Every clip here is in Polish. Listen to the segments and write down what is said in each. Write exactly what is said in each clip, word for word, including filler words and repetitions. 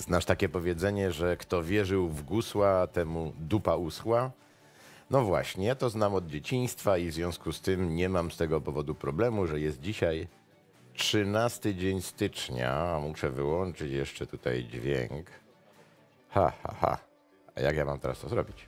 Znasz takie powiedzenie, że kto wierzył w gusła, temu dupa uschła? No właśnie, ja to znam od dzieciństwa i w związku z tym nie mam z tego powodu problemu, że jest dzisiaj trzynasty dzień stycznia. Muszę wyłączyć jeszcze tutaj dźwięk. Ha, ha, ha. A jak ja mam teraz to zrobić?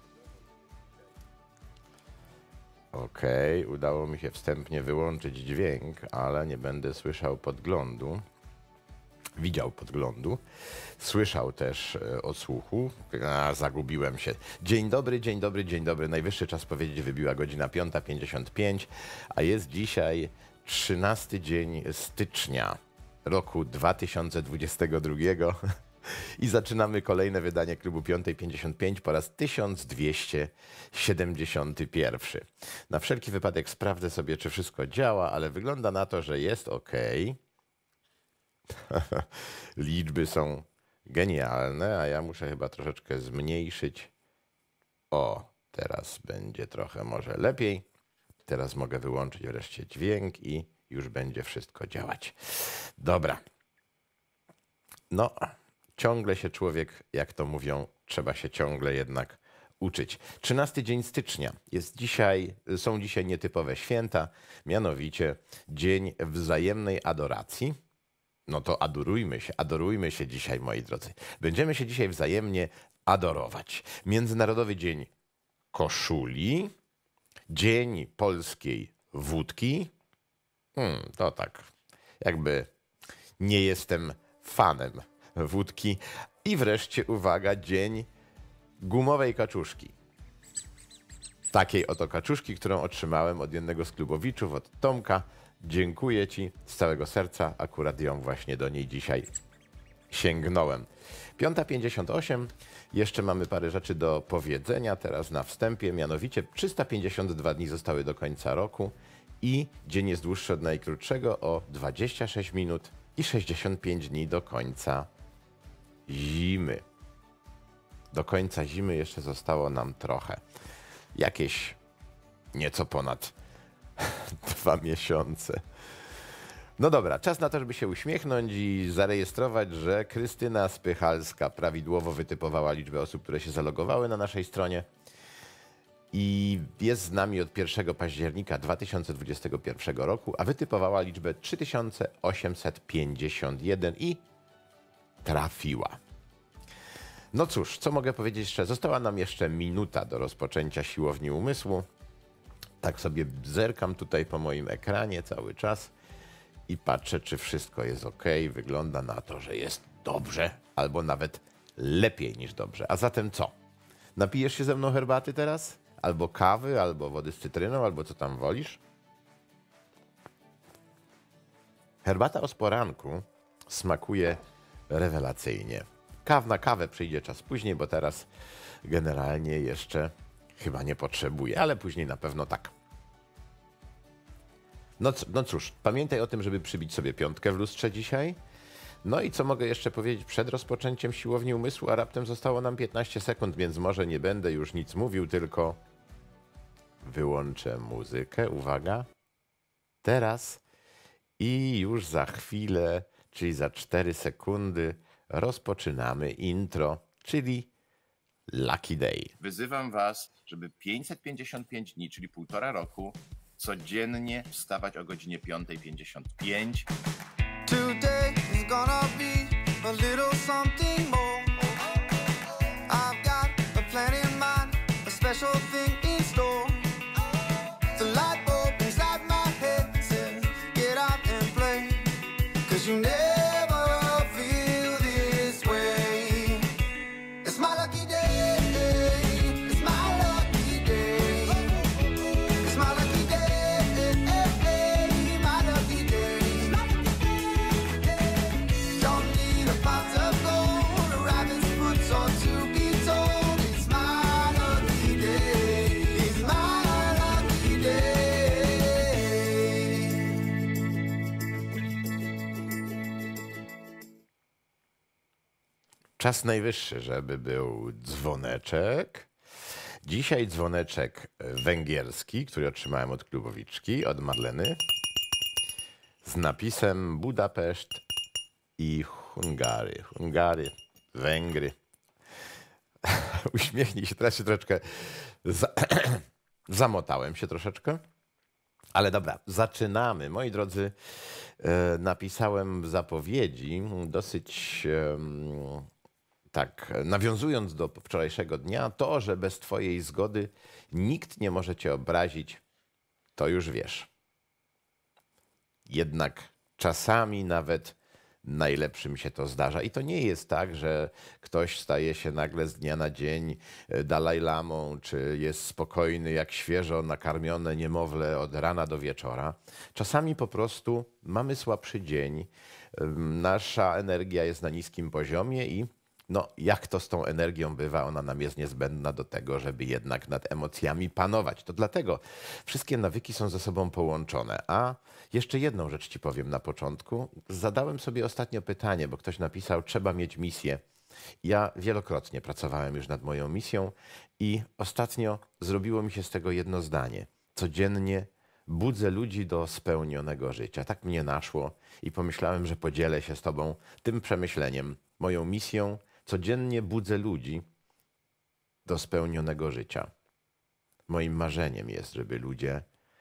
Okej, okay, udało mi się wstępnie wyłączyć dźwięk, ale nie będę słyszał podglądu. Widział podglądu, słyszał też e, odsłuchu. A, zagubiłem się. Dzień dobry, dzień dobry, dzień dobry. Najwyższy czas powiedzieć, wybiła godzina piąta pięćdziesiąt pięć, a jest dzisiaj trzynasty dzień stycznia roku dwa tysiące dwudziestego drugiego i zaczynamy kolejne wydanie Klubu Piątej pięćdziesiąt pięć po raz tysiąc dwieście siedemdziesiąty pierwszy. Na wszelki wypadek sprawdzę sobie, czy wszystko działa, ale wygląda na to, że jest ok. Liczby są genialne, a ja muszę chyba troszeczkę zmniejszyć. O, teraz będzie trochę może lepiej. Teraz mogę wyłączyć wreszcie dźwięk i już będzie wszystko działać. Dobra. No, ciągle się człowiek, jak to mówią, trzeba się ciągle jednak uczyć. trzynasty dzień stycznia. Jest dzisiaj, są dzisiaj nietypowe święta, mianowicie Dzień Wzajemnej Adoracji. No to adorujmy się, adorujmy się dzisiaj, moi drodzy. Będziemy się dzisiaj wzajemnie adorować. Międzynarodowy Dzień Koszuli, Dzień Polskiej Wódki. Hmm, to tak, jakby nie jestem fanem wódki. I wreszcie, uwaga, Dzień Gumowej Kaczuszki. Takiej oto kaczuszki, którą otrzymałem od jednego z klubowiczów, od Tomka. Dziękuję Ci z całego serca, akurat ją właśnie do niej dzisiaj sięgnąłem. piąta pięćdziesiąt osiem, jeszcze mamy parę rzeczy do powiedzenia teraz na wstępie, mianowicie trzysta pięćdziesiąt dwa dni zostały do końca roku i dzień jest dłuższy od najkrótszego o dwadzieścia sześć minut i sześćdziesiąt pięć dni do końca zimy. Do końca zimy jeszcze zostało nam trochę. Jakieś nieco ponad dwa miesiące. No dobra, czas na to, żeby się uśmiechnąć i zarejestrować, że Krystyna Spychalska prawidłowo wytypowała liczbę osób, które się zalogowały na naszej stronie i jest z nami od pierwszego października dwa tysiące dwudziestego pierwszego roku, a wytypowała liczbę trzy tysiące osiemset pięćdziesiąt jeden i trafiła. No cóż, co mogę powiedzieć jeszcze? Została nam jeszcze minuta do rozpoczęcia siłowni umysłu. Tak sobie zerkam tutaj po moim ekranie cały czas i patrzę, czy wszystko jest ok. Wygląda na to, że jest dobrze, albo nawet lepiej niż dobrze. A zatem co? Napijesz się ze mną herbaty teraz? Albo kawy, albo wody z cytryną, albo co tam wolisz? Herbata o sporanku smakuje rewelacyjnie. Kaw na kawę przyjdzie czas później, bo teraz generalnie jeszcze chyba nie potrzebuję, ale później na pewno tak. No, no cóż, pamiętaj o tym, żeby przybić sobie piątkę w lustrze dzisiaj. No i co mogę jeszcze powiedzieć przed rozpoczęciem siłowni umysłu, a raptem zostało nam piętnaście sekund, więc może nie będę już nic mówił, tylko wyłączę muzykę. Uwaga. Teraz i już za chwilę, czyli za cztery sekundy rozpoczynamy intro, czyli Lucky Day. Wyzywam was, żeby pięćset pięćdziesiąt pięć dni, czyli półtora roku, codziennie wstawać o godzinie piątej pięćdziesiąt pięć. Today is gonna be a little something more. I've got a plan in mind, a special thing in store. The light bulb inside my head says, get out and play, 'cause you never Czas najwyższy, żeby był dzwoneczek. Dzisiaj dzwoneczek węgierski, który otrzymałem od klubowiczki, od Marleny, z napisem Budapeszt i Hungary. Hungary Węgry. Uśmiechnij się, teraz się troszeczkę za... zamotałem się troszeczkę. Ale dobra, zaczynamy. Moi drodzy, e, napisałem w zapowiedzi dosyć e, tak, nawiązując do wczorajszego dnia, to, że bez twojej zgody nikt nie może cię obrazić, to już wiesz. Jednak czasami nawet najlepszym się to zdarza. I to nie jest tak, że ktoś staje się nagle z dnia na dzień Dalajlamą, czy jest spokojny jak świeżo nakarmione niemowlę od rana do wieczora. Czasami po prostu mamy słabszy dzień, nasza energia jest na niskim poziomie i no, jak to z tą energią bywa, ona nam jest niezbędna do tego, żeby jednak nad emocjami panować. To dlatego wszystkie nawyki są ze sobą połączone. A jeszcze jedną rzecz ci powiem na początku. Zadałem sobie ostatnio pytanie, bo ktoś napisał, trzeba mieć misję. Ja wielokrotnie pracowałem już nad moją misją i ostatnio zrobiło mi się z tego jedno zdanie. Codziennie budzę ludzi do spełnionego życia. Tak mnie naszło i pomyślałem, że podzielę się z tobą tym przemyśleniem, moją misją. Codziennie budzę ludzi do spełnionego życia. Moim marzeniem jest, żeby ludzie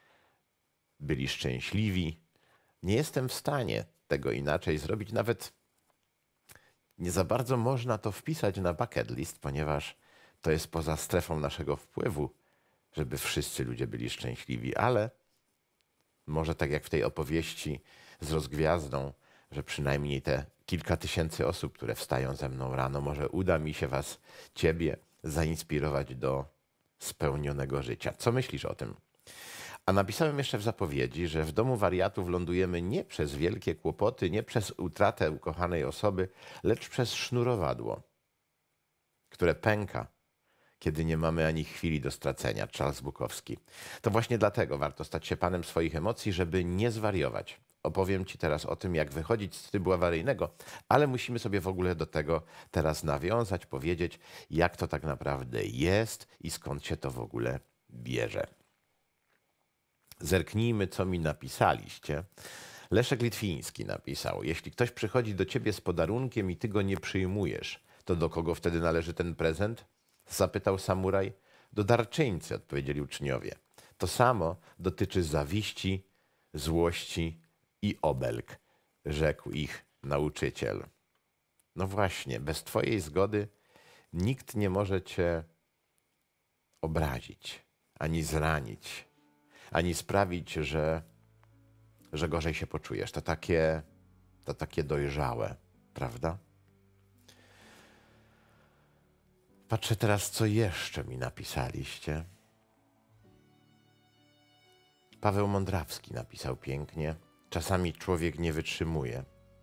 byli szczęśliwi. Nie jestem w stanie tego inaczej zrobić. Nawet nie za bardzo można to wpisać na bucket list, ponieważ to jest poza strefą naszego wpływu, żeby wszyscy ludzie byli szczęśliwi. Ale może tak jak w tej opowieści z rozgwiazdą, że przynajmniej te kilka tysięcy osób, które wstają ze mną rano, może uda mi się was, ciebie, zainspirować do spełnionego życia. Co myślisz o tym? A napisałem jeszcze w zapowiedzi, że w domu wariatów lądujemy nie przez wielkie kłopoty, nie przez utratę ukochanej osoby, lecz przez sznurowadło, które pęka, kiedy nie mamy ani chwili do stracenia. Charles Bukowski. To właśnie dlatego warto stać się panem swoich emocji, żeby nie zwariować. Opowiem ci teraz o tym, jak wychodzić z trybu awaryjnego, ale musimy sobie w ogóle do tego teraz nawiązać, powiedzieć, jak to tak naprawdę jest i skąd się to w ogóle bierze. Zerknijmy, co mi napisaliście. Leszek Litwiński napisał, jeśli ktoś przychodzi do ciebie z podarunkiem i ty go nie przyjmujesz, to do kogo wtedy należy ten prezent? Zapytał samuraj. Do darczyńcy, odpowiedzieli uczniowie. To samo dotyczy zawiści, złości i obelg, rzekł ich nauczyciel. No właśnie, bez twojej zgody nikt nie może cię obrazić, ani zranić, ani sprawić, że, że gorzej się poczujesz. To takie, to takie dojrzałe, prawda? Patrzę teraz, co jeszcze mi napisaliście. Paweł Mądrawski napisał pięknie. Czasami człowiek nie wytrzymuje.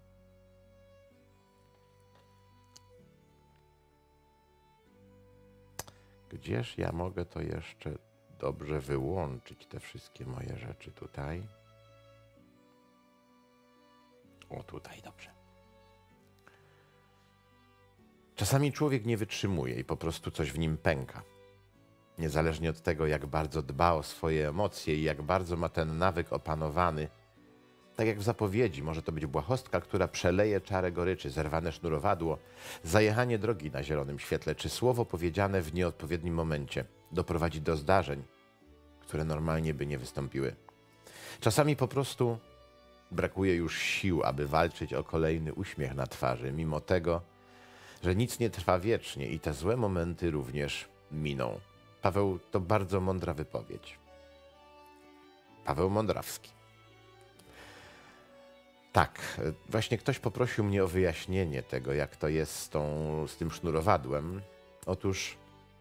Gdzież ja mogę to jeszcze dobrze wyłączyć, te wszystkie moje rzeczy tutaj? O, tutaj, dobrze. Czasami człowiek nie wytrzymuje i po prostu coś w nim pęka. Niezależnie od tego, jak bardzo dba o swoje emocje i jak bardzo ma ten nawyk opanowany, tak jak w zapowiedzi, może to być błahostka, która przeleje czarę goryczy, zerwane sznurowadło, zajechanie drogi na zielonym świetle, czy słowo powiedziane w nieodpowiednim momencie doprowadzi do zdarzeń, które normalnie by nie wystąpiły. Czasami po prostu brakuje już sił, aby walczyć o kolejny uśmiech na twarzy, mimo tego, że nic nie trwa wiecznie i te złe momenty również miną. Paweł, to bardzo mądra wypowiedź. Paweł Mądrawski. Tak, właśnie ktoś poprosił mnie o wyjaśnienie tego, jak to jest z, tą, z tym sznurowadłem. Otóż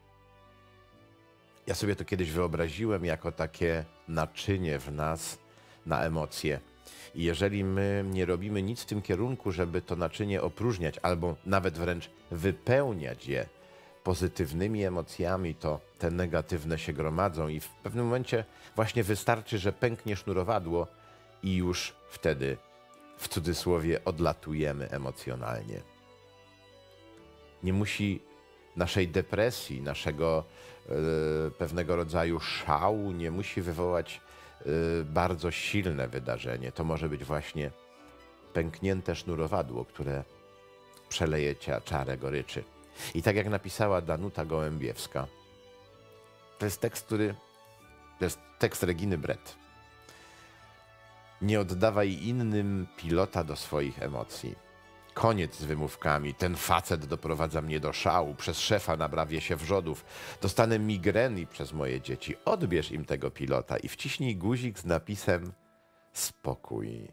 ja sobie to kiedyś wyobraziłem jako takie naczynie w nas na emocje. I jeżeli my nie robimy nic w tym kierunku, żeby to naczynie opróżniać albo nawet wręcz wypełniać je pozytywnymi emocjami, to te negatywne się gromadzą i w pewnym momencie właśnie wystarczy, że pęknie sznurowadło i już wtedy w cudzysłowie odlatujemy emocjonalnie. Nie musi naszej depresji, naszego y, pewnego rodzaju szału, nie musi wywołać y, bardzo silne wydarzenie. To może być właśnie pęknięte sznurowadło, które przeleje cię czarę goryczy. I tak jak napisała Danuta Gołębiewska, to jest tekst, który, to jest tekst Reginy Brett. Nie oddawaj innym pilota do swoich emocji. Koniec z wymówkami. Ten facet doprowadza mnie do szału. Przez szefa nabrawię się wrzodów. Dostanę migreny przez moje dzieci. Odbierz im tego pilota i wciśnij guzik z napisem spokój.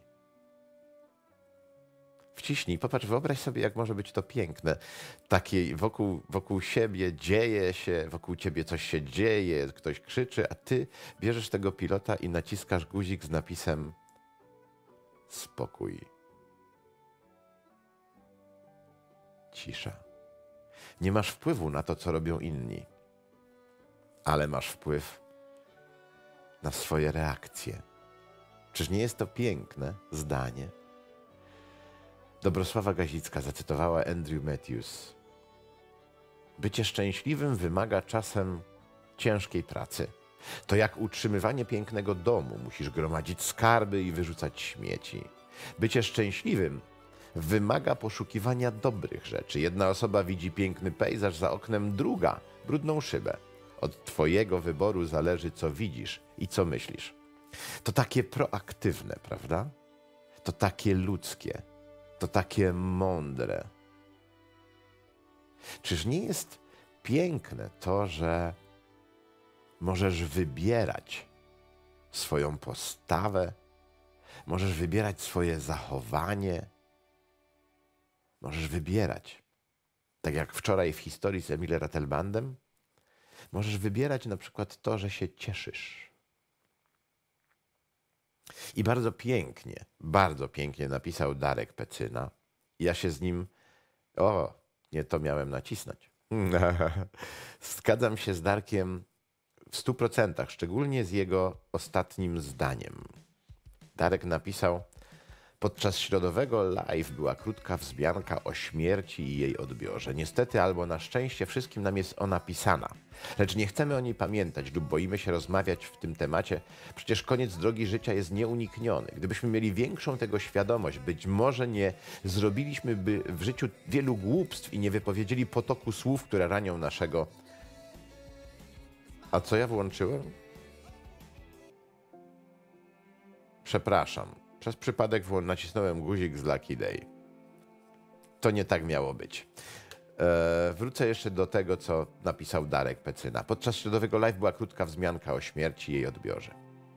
Wciśnij, popatrz, wyobraź sobie, jak może być to piękne. Takie wokół, wokół siebie dzieje się, wokół ciebie coś się dzieje, ktoś krzyczy, a ty bierzesz tego pilota i naciskasz guzik z napisem spokój. Cisza. Nie masz wpływu na to, co robią inni, ale masz wpływ na swoje reakcje. Czyż nie jest to piękne zdanie? Dobrosława Gazicka zacytowała Andrew Matthews. Bycie szczęśliwym wymaga czasem ciężkiej pracy. To jak utrzymywanie pięknego domu. Musisz gromadzić skarby i wyrzucać śmieci. Bycie szczęśliwym wymaga poszukiwania dobrych rzeczy. Jedna osoba widzi piękny pejzaż za oknem, druga brudną szybę. Od twojego wyboru zależy, co widzisz i co myślisz. To takie proaktywne, prawda? To takie ludzkie. To takie mądre. Czyż nie jest piękne to, że możesz wybierać swoją postawę, możesz wybierać swoje zachowanie, możesz wybierać, tak jak wczoraj w historii z Emilem Ratelbandem, możesz wybierać na przykład to, że się cieszysz. I bardzo pięknie, bardzo pięknie napisał Darek Pecyna. Ja się z nim, o, nie to miałem nacisnąć. Zgadzam się z Darkiem w stu procentach, szczególnie z jego ostatnim zdaniem. Darek napisał: podczas środowego live była krótka wzmianka o śmierci i jej odbiorze. Niestety albo na szczęście wszystkim nam jest ona pisana. Lecz nie chcemy o niej pamiętać lub boimy się rozmawiać w tym temacie. Przecież koniec drogi życia jest nieunikniony. Gdybyśmy mieli większą tego świadomość, być może nie zrobiliśmy by w życiu wielu głupstw i nie wypowiedzieli potoku słów, które ranią naszego... A co ja włączyłem? Przepraszam. Przez przypadek nacisnąłem guzik z Lucky Day. To nie tak miało być. Eee, wrócę jeszcze do tego, co napisał Darek Pecyna. Podczas środowego live była krótka wzmianka o śmierci i jej odbiorze.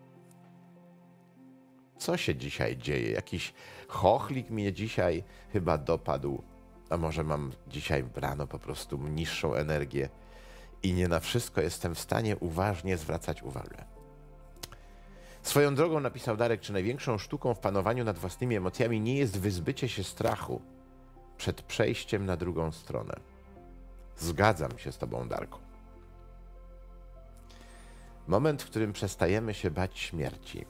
Co się dzisiaj dzieje? Jakiś chochlik mnie dzisiaj chyba dopadł. A może mam dzisiaj rano po prostu niższą energię i nie na wszystko jestem w stanie uważnie zwracać uwagę. Swoją drogą, napisał Darek, czy największą sztuką w panowaniu nad własnymi emocjami nie jest wyzbycie się strachu przed przejściem na drugą stronę. Zgadzam się z tobą, Darku. Moment, w którym przestajemy się bać śmierci,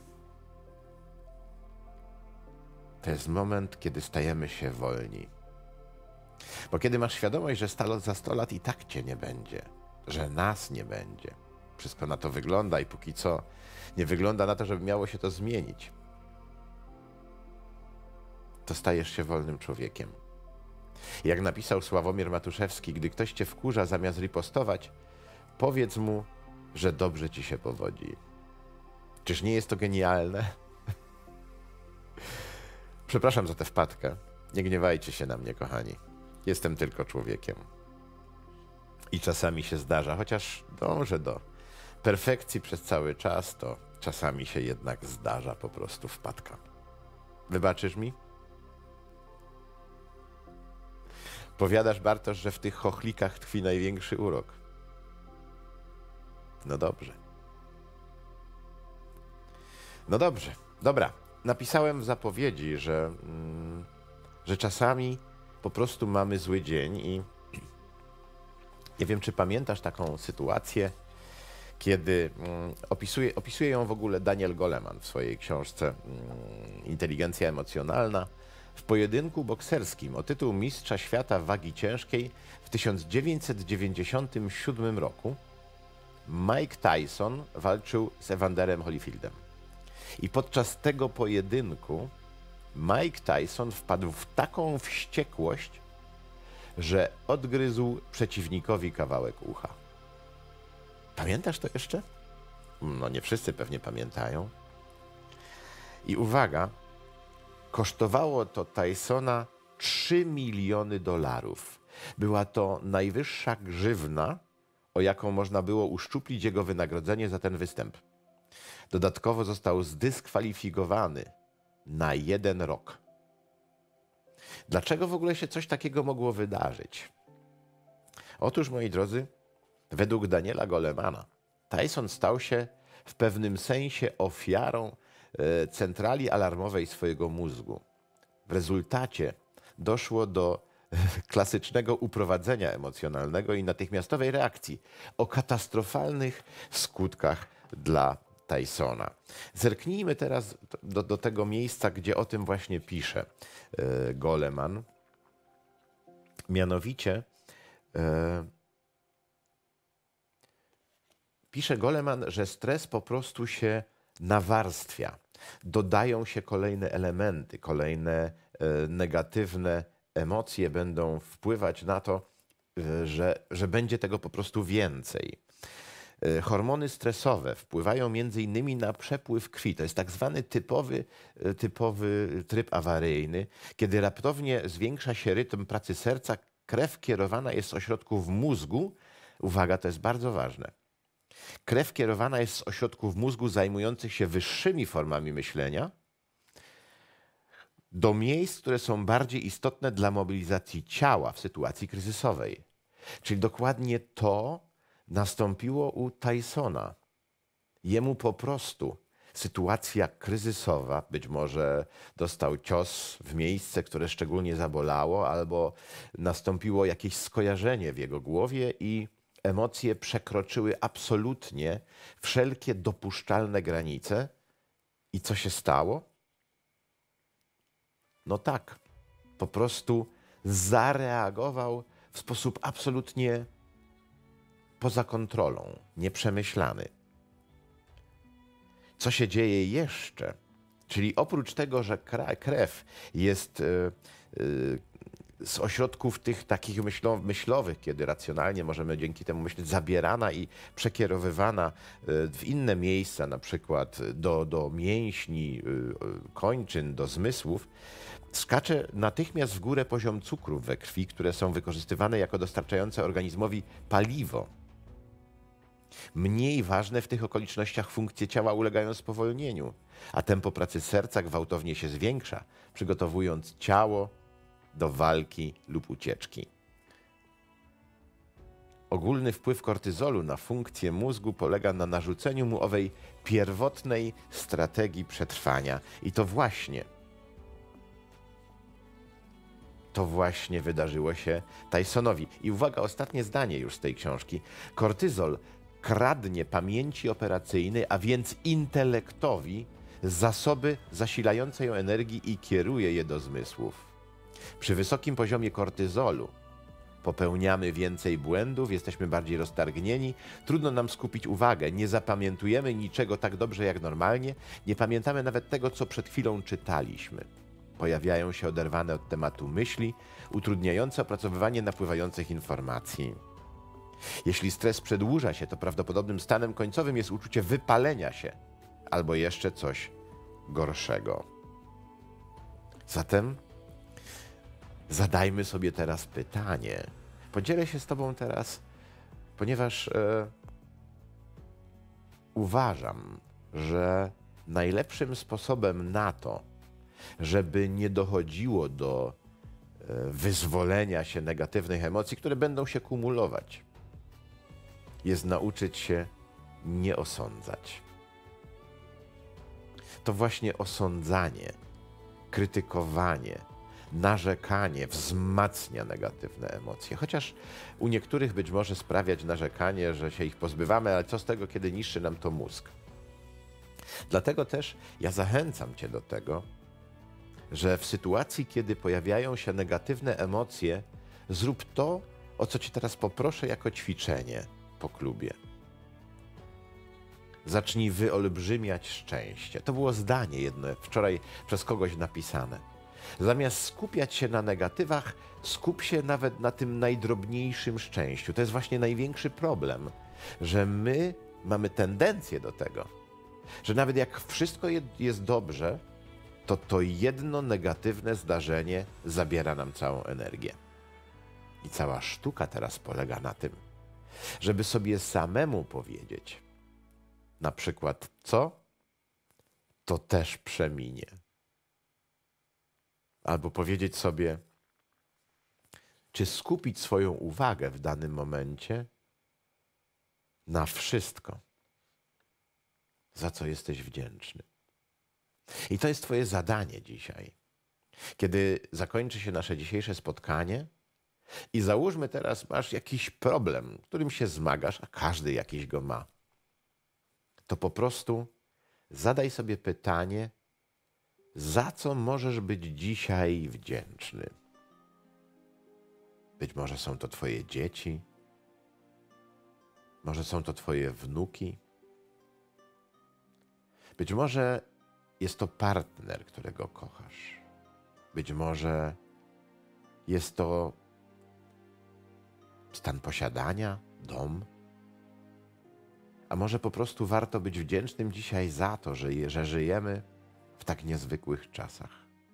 to jest moment, kiedy stajemy się wolni. Bo kiedy masz świadomość, że za sto lat i tak cię nie będzie, że nas nie będzie, wszystko na to wygląda i póki co nie wygląda na to, żeby miało się to zmienić, to stajesz się wolnym człowiekiem. Jak napisał Sławomir Matuszewski, gdy ktoś cię wkurza, zamiast ripostować, powiedz mu, że dobrze ci się powodzi. Czyż nie jest to genialne? Przepraszam za tę wpadkę. Nie gniewajcie się na mnie, kochani. Jestem tylko człowiekiem. I czasami się zdarza, chociaż dążę do perfekcji przez cały czas, to czasami się jednak zdarza po prostu wpadka. Wybaczysz mi? Powiadasz, Bartosz, że w tych chochlikach tkwi największy urok. No dobrze. No dobrze. Dobra. Napisałem w zapowiedzi, że, mm, że czasami po prostu mamy zły dzień i nie wiem, czy pamiętasz taką sytuację, kiedy mm, opisuje, opisuje ją w ogóle Daniel Goleman w swojej książce mm, Inteligencja emocjonalna. W pojedynku bokserskim o tytuł Mistrza Świata Wagi Ciężkiej w tysiąc dziewięćset dziewięćdziesiątym siódmym roku Mike Tyson walczył z Evanderem Holyfieldem. I podczas tego pojedynku Mike Tyson wpadł w taką wściekłość, że odgryzł przeciwnikowi kawałek ucha. Pamiętasz to jeszcze? No nie wszyscy pewnie pamiętają. I uwaga, kosztowało to Tysona trzy miliony dolarów. Była to najwyższa grzywna, o jaką można było uszczuplić jego wynagrodzenie za ten występ. Dodatkowo został zdyskwalifikowany na jeden rok. Dlaczego w ogóle się coś takiego mogło wydarzyć? Otóż, moi drodzy, według Daniela Golemana, Tyson stał się w pewnym sensie ofiarą e, centrali alarmowej swojego mózgu. W rezultacie doszło do e, klasycznego uprowadzenia emocjonalnego i natychmiastowej reakcji o katastrofalnych skutkach dla Tysona. Zerknijmy teraz do, do tego miejsca, gdzie o tym właśnie pisze e, Goleman. Mianowicie e, pisze Goleman, że stres po prostu się nawarstwia. Dodają się kolejne elementy, kolejne e, negatywne emocje będą wpływać na to, e, że, że będzie tego po prostu więcej. E, hormony stresowe wpływają między innymi na przepływ krwi. To jest tak zwany typowy, e, typowy tryb awaryjny, kiedy raptownie zwiększa się rytm pracy serca, krew kierowana jest z ośrodków mózgu. Uwaga, to jest bardzo ważne. Krew kierowana jest z ośrodków mózgu zajmujących się wyższymi formami myślenia do miejsc, które są bardziej istotne dla mobilizacji ciała w sytuacji kryzysowej. Czyli dokładnie to nastąpiło u Tysona. Jemu po prostu sytuacja kryzysowa, być może dostał cios w miejsce, które szczególnie zabolało, albo nastąpiło jakieś skojarzenie w jego głowie i emocje przekroczyły absolutnie wszelkie dopuszczalne granice. I co się stało? No tak, po prostu zareagował w sposób absolutnie poza kontrolą, nieprzemyślany. Co się dzieje jeszcze? Czyli oprócz tego, że krew jest yy, yy, z ośrodków tych takich myślo, myślowych, kiedy racjonalnie możemy dzięki temu myśleć, zabierana i przekierowywana w inne miejsca, na przykład do, do mięśni, kończyn, do zmysłów, skacze natychmiast w górę poziom cukrów we krwi, które są wykorzystywane jako dostarczające organizmowi paliwo. Mniej ważne w tych okolicznościach funkcje ciała ulegają spowolnieniu, a tempo pracy serca gwałtownie się zwiększa, przygotowując ciało do walki lub ucieczki. Ogólny wpływ kortyzolu na funkcję mózgu polega na narzuceniu mu owej pierwotnej strategii przetrwania. I to właśnie, to właśnie wydarzyło się Tysonowi. I uwaga, ostatnie zdanie już z tej książki. Kortyzol kradnie pamięci operacyjnej, a więc intelektowi, zasoby zasilające ją energii i kieruje je do zmysłów. Przy wysokim poziomie kortyzolu popełniamy więcej błędów, jesteśmy bardziej roztargnieni, trudno nam skupić uwagę, nie zapamiętujemy niczego tak dobrze jak normalnie, nie pamiętamy nawet tego, co przed chwilą czytaliśmy. Pojawiają się oderwane od tematu myśli, utrudniające opracowywanie napływających informacji. Jeśli stres przedłuża się, to prawdopodobnym stanem końcowym jest uczucie wypalenia się albo jeszcze coś gorszego. Zatem zadajmy sobie teraz pytanie. Podzielę się z Tobą teraz, ponieważ e, uważam, że najlepszym sposobem na to, żeby nie dochodziło do e, wyzwolenia się negatywnych emocji, które będą się kumulować, jest nauczyć się nie osądzać. To właśnie osądzanie, krytykowanie, narzekanie wzmacnia negatywne emocje. Chociaż u niektórych być może sprawiać narzekanie, że się ich pozbywamy, ale co z tego, kiedy niszczy nam to mózg? Dlatego też ja zachęcam Cię do tego, że w sytuacji, kiedy pojawiają się negatywne emocje, zrób to, o co Cię teraz poproszę jako ćwiczenie po klubie. Zacznij wyolbrzymiać szczęście. To było zdanie jedno wczoraj przez kogoś napisane. Zamiast skupiać się na negatywach, skup się nawet na tym najdrobniejszym szczęściu. To jest właśnie największy problem, że my mamy tendencję do tego, że nawet jak wszystko jest dobrze, to to jedno negatywne zdarzenie zabiera nam całą energię. I cała sztuka teraz polega na tym, żeby sobie samemu powiedzieć, na przykład co? To też przeminie. Albo powiedzieć sobie, czy skupić swoją uwagę w danym momencie na wszystko, za co jesteś wdzięczny. I to jest twoje zadanie dzisiaj. Kiedy zakończy się nasze dzisiejsze spotkanie i załóżmy teraz, masz jakiś problem, którym się zmagasz, a każdy jakiś go ma, to po prostu zadaj sobie pytanie, za co możesz być dzisiaj wdzięczny. Być może są to twoje dzieci, może są to twoje wnuki, być może jest to partner, którego kochasz. Być może jest to stan posiadania, dom. A może po prostu warto być wdzięcznym dzisiaj za to, że, że żyjemy w tak niezwykłych czasach.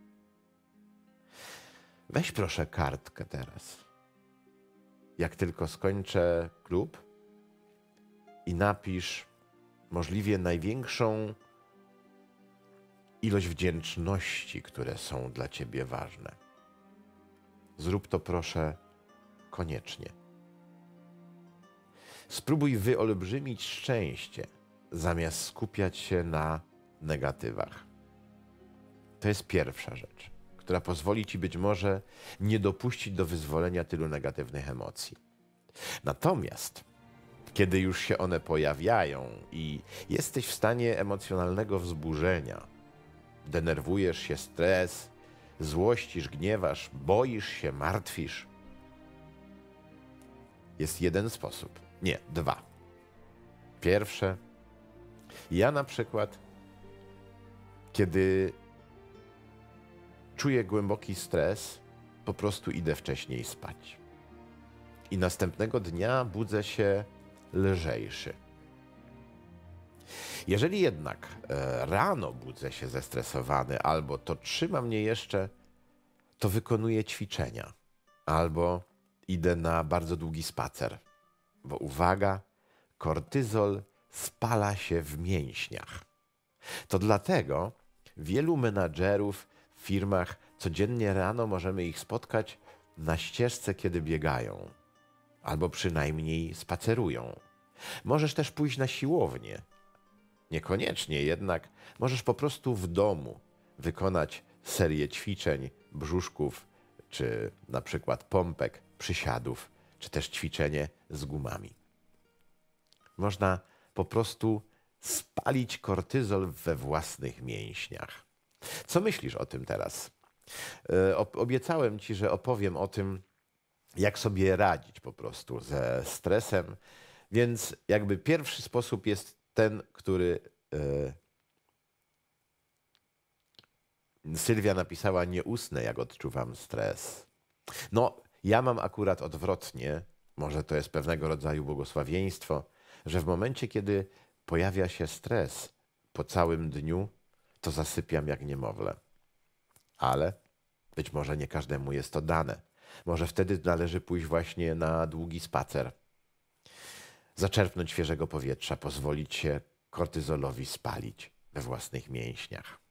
Weź proszę kartkę teraz. Jak tylko skończę klub i napisz możliwie największą ilość wdzięczności, które są dla ciebie ważne. Zrób to proszę koniecznie. Spróbuj wyolbrzymić szczęście, zamiast skupiać się na negatywach. To jest pierwsza rzecz, która pozwoli ci być może nie dopuścić do wyzwolenia tylu negatywnych emocji. Natomiast kiedy już się one pojawiają i jesteś w stanie emocjonalnego wzburzenia, denerwujesz się, stres, złościsz, gniewasz, boisz się, martwisz, jest jeden sposób. Nie, dwa. Pierwsze, ja na przykład, kiedy czuję głęboki stres, po prostu idę wcześniej spać. I następnego dnia budzę się lżejszy. Jeżeli jednak e, rano budzę się zestresowany, albo to trzyma mnie jeszcze, to wykonuję ćwiczenia, albo idę na bardzo długi spacer. Bo uwaga, kortyzol spala się w mięśniach. To dlatego wielu menadżerów w firmach codziennie rano możemy ich spotkać na ścieżce, kiedy biegają, albo przynajmniej spacerują. Możesz też pójść na siłownię. Niekoniecznie jednak możesz po prostu w domu wykonać serię ćwiczeń, brzuszków, czy na przykład pompek, przysiadów, czy też ćwiczenie z gumami. Można po prostu spalić kortyzol we własnych mięśniach. Co myślisz o tym teraz? Obiecałem ci, że opowiem o tym, jak sobie radzić po prostu ze stresem, więc jakby pierwszy sposób jest ten, który yy, Sylwia napisała: nie usnę, jak odczuwam stres. No, ja mam akurat odwrotnie, może to jest pewnego rodzaju błogosławieństwo, że w momencie, kiedy pojawia się stres po całym dniu, to zasypiam jak niemowlę. Ale być może nie każdemu jest to dane. Może wtedy należy pójść właśnie na długi spacer, zaczerpnąć świeżego powietrza, pozwolić się kortyzolowi spalić we własnych mięśniach.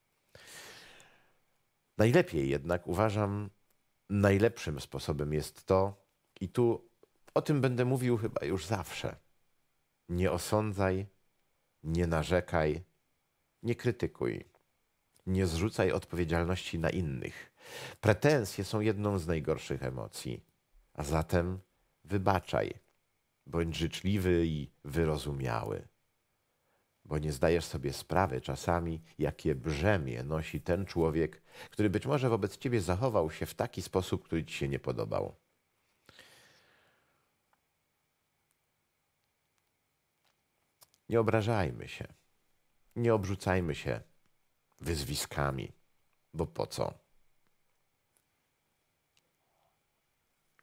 Najlepiej jednak, uważam, najlepszym sposobem jest to, i tu o tym będę mówił chyba już zawsze: nie osądzaj, nie narzekaj, nie krytykuj, nie zrzucaj odpowiedzialności na innych. Pretensje są jedną z najgorszych emocji, a zatem wybaczaj, bądź życzliwy i wyrozumiały, bo nie zdajesz sobie sprawy czasami, jakie brzemię nosi ten człowiek, który być może wobec ciebie zachował się w taki sposób, który ci się nie podobał. Nie obrażajmy się, nie obrzucajmy się wyzwiskami, bo po co?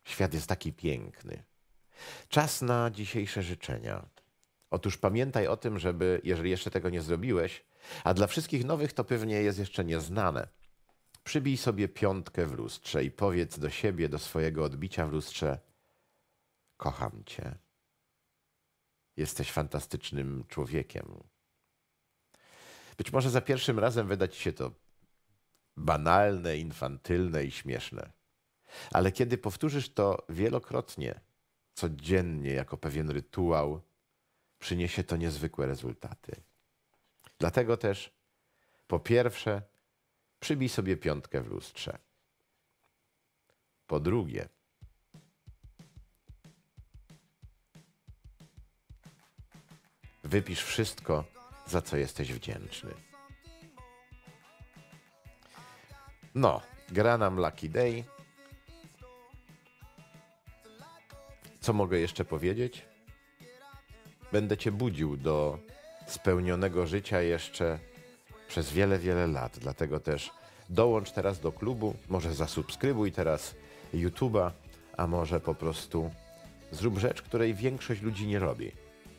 Świat jest taki piękny. Czas na dzisiejsze życzenia. Otóż pamiętaj o tym, żeby, jeżeli jeszcze tego nie zrobiłeś, a dla wszystkich nowych to pewnie jest jeszcze nieznane, przybij sobie piątkę w lustrze i powiedz do siebie, do swojego odbicia w lustrze: kocham cię. Jesteś fantastycznym człowiekiem. Być może za pierwszym razem wyda ci się to banalne, infantylne i śmieszne. Ale kiedy powtórzysz to wielokrotnie, codziennie, jako pewien rytuał, przyniesie to niezwykłe rezultaty. Dlatego też, po pierwsze, przybij sobie piątkę w lustrze. Po drugie, wypisz wszystko, za co jesteś wdzięczny. No, gra nam Lucky Day. Co mogę jeszcze powiedzieć? Będę cię budził do spełnionego życia jeszcze przez wiele, wiele lat. Dlatego też dołącz teraz do klubu, może zasubskrybuj teraz YouTube'a, a może po prostu zrób rzecz, której większość ludzi nie robi.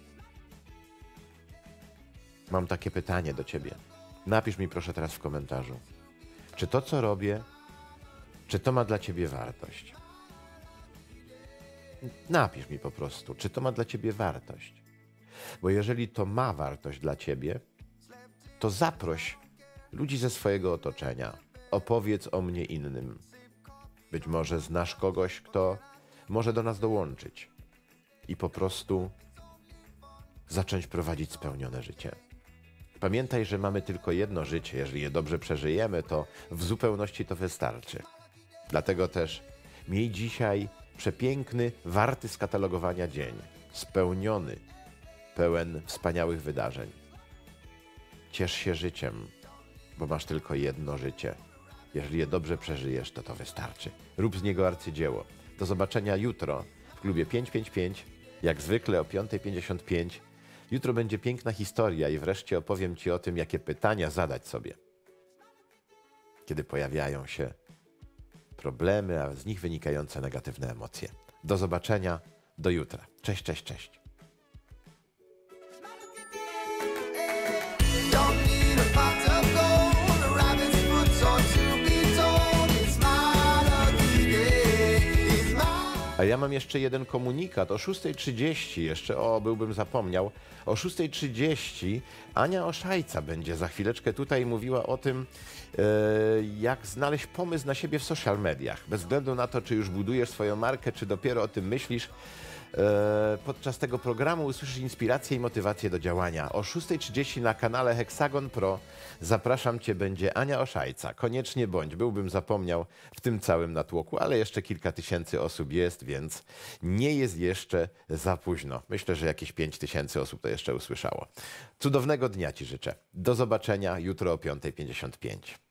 Mam takie pytanie do ciebie. Napisz mi proszę teraz w komentarzu. Czy to, co robię, czy to ma dla ciebie wartość? Napisz mi po prostu, czy to ma dla ciebie wartość. Bo jeżeli to ma wartość dla ciebie, to zaproś ludzi ze swojego otoczenia. Opowiedz o mnie innym. Być może znasz kogoś, kto może do nas dołączyć i po prostu zacząć prowadzić spełnione życie. Pamiętaj, że mamy tylko jedno życie. Jeżeli je dobrze przeżyjemy, to w zupełności to wystarczy. Dlatego też miej dzisiaj przepiękny, warty skatalogowania dzień. Spełniony, pełen wspaniałych wydarzeń. Ciesz się życiem, bo masz tylko jedno życie. Jeżeli je dobrze przeżyjesz, to to wystarczy. Rób z niego arcydzieło. Do zobaczenia jutro w klubie pięć pięć pięć, jak zwykle o piąta pięćdziesiąt pięć. Jutro będzie piękna historia i wreszcie opowiem ci o tym, jakie pytania zadać sobie, kiedy pojawiają się problemy, a z nich wynikające negatywne emocje. Do zobaczenia, do jutra. Cześć, cześć, cześć. Don't need a pot of gold, a rabbit's foot or to be told. It's my lucky day. It's my... A ja mam jeszcze jeden komunikat. O szósta trzydzieści jeszcze, o, byłbym zapomniał, o szósta trzydzieści Ania Oszajca będzie za chwileczkę tutaj mówiła o tym, e, jak znaleźć pomysł na siebie w social mediach. Bez względu na to, czy już budujesz swoją markę, czy dopiero o tym myślisz. E, podczas tego programu usłyszysz inspirację i motywację do działania. O szósta trzydzieści na kanale Hexagon Pro zapraszam cię, będzie Ania Oszajca. Koniecznie bądź, byłbym zapomniał w tym całym natłoku, ale jeszcze kilka tysięcy osób jest, więc nie jest jeszcze za późno. Myślę, że jakieś pięć tysięcy osób to jeszcze usłyszało. Cudownego dnia ci życzę. Do zobaczenia jutro o piąta pięćdziesiąt pięć.